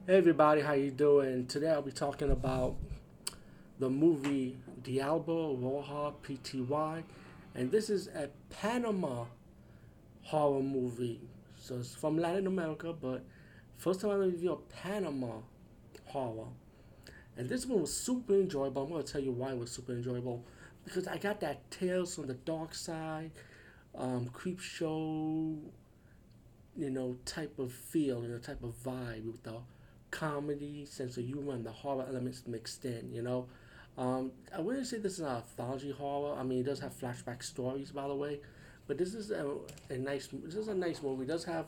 Hey everybody, how you doing? Today I'll be talking about the movie Diablo Roja Pty, and this is a Panama horror movie. So it's from Latin America, but first time I review a Panama horror. And this one was super enjoyable. I'm gonna tell you why it was super enjoyable because I got that Tales from the Dark Side, creep show, type of feel, type of vibe with the comedy, sense of humor, and the horror elements mixed in. I wouldn't say this is an anthology horror. I mean, it does have flashback stories, by the way, but this is a nice movie. It does have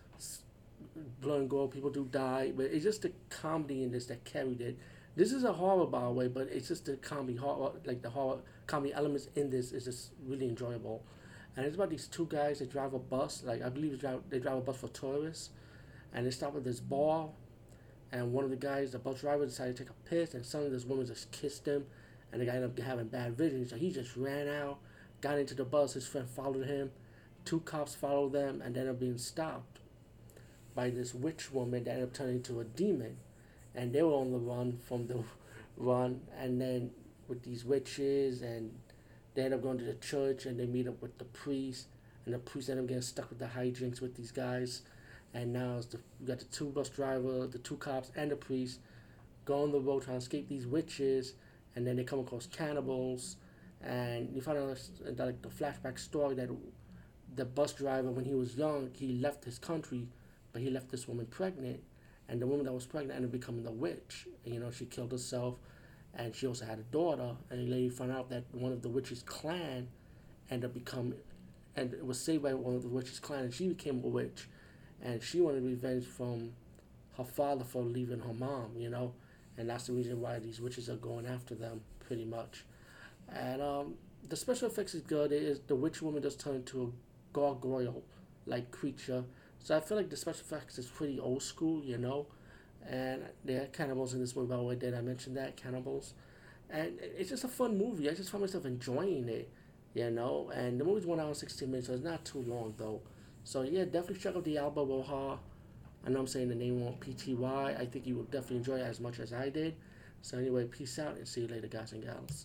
blood and gore. People do die, but it's just the comedy in this that carried it. This is a horror, by the way, but it's just the comedy horror, like the horror comedy elements in this is just really enjoyable. And it's about these two guys that drive a bus. Like I believe they drive a bus for tourists, and they stop at this bar. And one of the guys, the bus driver, decided to take a piss, and suddenly this woman just kissed him, and the guy ended up having bad vision. So he just ran out, got into the bus. His friend followed him. Two cops followed them, and ended up being stopped by this witch woman that ended up turning into a demon. And they were on the run from the run, and then with these witches, and they end up going to the church, and they meet up with the priest, and the priest end up getting stuck with the hijinks with these guys. And now we got the two bus driver, the two cops, and the priest go on the road trying to escape these witches, and then they come across cannibals, and you find out that, like the flashback story that the bus driver, when he was young, he left his country, but he left this woman pregnant, and the woman that was pregnant ended up becoming the witch. And, she killed herself, and she also had a daughter, and later you find out that one of the witches' clan ended up becoming, and it was saved by one of the witches' clan, and she became a witch, and she wanted revenge from her father for leaving her mom, and that's the reason why these witches are going after them, pretty much. And the special effects is good. It is the witch woman does turn into a gargoyle like creature, so I feel like the special effects is pretty old school, And there are cannibals in this movie, by the way. Did I mention that cannibals? And it's just a fun movie. I just found myself enjoying it, And the movie's 1 hour and 16 minutes, so it's not too long though. So yeah, definitely check out Diablo Roja. I know I'm saying the name wrong, PTY. I think you will definitely enjoy it as much as I did. So anyway, peace out and see you later, guys and gals.